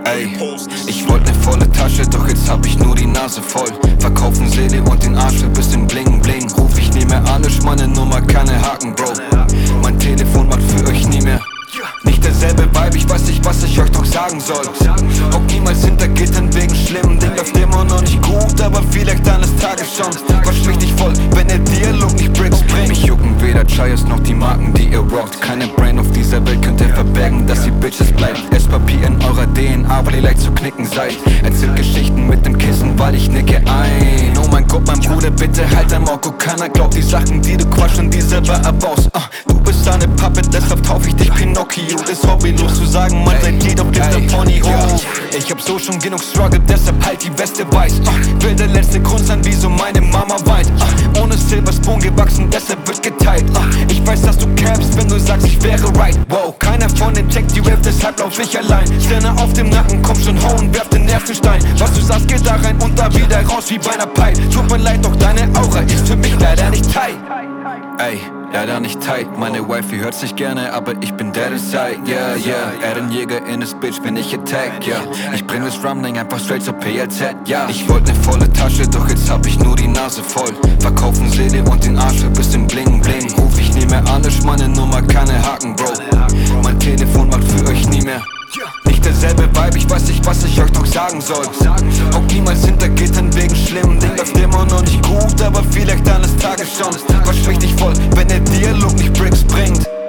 Ey, ich wollte ne volle Tasche, doch jetzt hab ich nur die Nase voll. Verkaufen Seele und den Arsch für bisschen Bling Bling. Ruf ich nie mehr an, ist meine Nummer, keine Haken, Bro. Mein Telefon macht für euch nie mehr. Nicht derselbe Vibe, ich weiß nicht, was ich euch doch sagen soll. Hock niemals hinter Gittern wegen schlimmen Ding. Läuft immer noch nicht gut, aber vielleicht eines Tages schon. Wasch mich nicht voll, wenn der Dialog nicht Bricks bringt. Mich jucken weder Chayas noch die Marken, die ihr rockt. Keine Brain auf dieser Welt könnt ihr verbergen, dass ihr Bitches bleibt. Esspapier in eurer DNA, weil ihr leicht zu knicken seid. Erzählt Geschichten mit dem Kissen, weil ich nicke ein. Oh mein Gott, mein Bruder, bitte halt dein Mokko. Keiner glaubt die Sachen, die du quatsch und die selber abbaust. Du bist eine Pappe, deshalb tauf ich dich Pinocchio. Ist hobbylos zu sagen, man sein Glied auf der Pony hoch. Ich hab so schon genug Struggle, deshalb halt die Weste weiß. Will der letzte Grund sein, wieso meine Mama weint. Ohne Silver Spoon gewachsen, deshalb wird geteilt. Ich weiß, dass du campst, wenn du sagst, ich wäre right. Wow, keiner von den checkt die Rap, deshalb lauf ich allein. Sterne auf dem Nacken, komm schon hauen, werf den Nervenstein. Was du sagst, geht da rein und da wieder raus wie bei einer Pipe. Tut mir leid, doch deine Aura ist für mich leider nicht tight. Ey, leider nicht tight, meine Wifey hört's nicht gerne, aber ich bin der Side, yeah, yeah. Ehrenjäger in this bitch, bin ich attack, yeah. Ich bring das Rumbling einfach straight zur PLZ, ja. Ich wollte ne volle Tasche, doch jetzt hab ich nur die Nase voll. Verkaufen Seele und den Arsch für bisschen Bling Bling. Ruf ich nie mehr an, ist meine Nummer, keine Haken, Bro. Mein Telefon macht für euch nie mehr. Nicht derselbe Vibe, ich weiß nicht, was ich euch noch sagen soll. Hock niemals hinter Gittern wegen schlimmen Ding. Läuft immer noch nicht gut, aber vielleicht eines Tages schon. Wasch mich nicht voll, wenn der Dialog nicht Bricks bringt.